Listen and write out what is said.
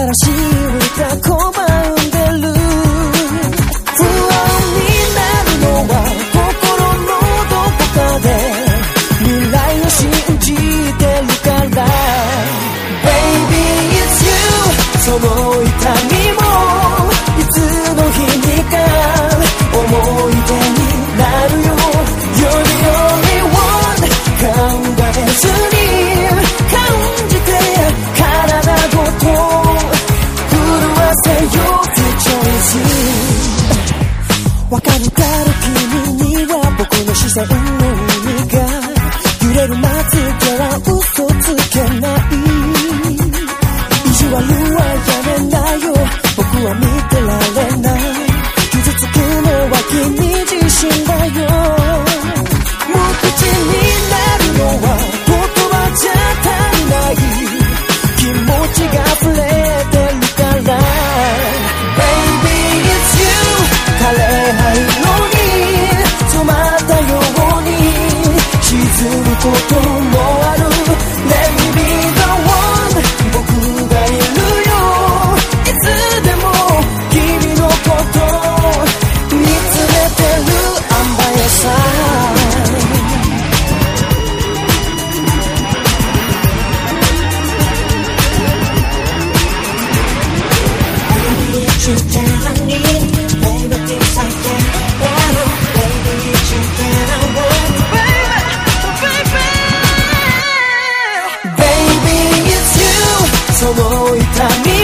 嵐が拒んでる。不安になるのは心のどこかで、未来を信じてるから。 Baby it's you、 その痛みもいつの日にか思い出になるよ。 You're the only one、 考えずに感じて体ごと震わせよう Choice。 わかるだろ君には僕の視線の意味が、揺れるまつげは嘘つけない、意地悪はやめなよ、僕は見てられない、傷つくのは君自身だよ。無口になるのは言葉じゃ足りない、気持ちが溢れてるから。 Baby it's you、 枯れ灰色に染まったように沈むこともある。 Let me be the one、 僕がいるよ、いつでも君のこと見つめてるアンバイアさん。その痛み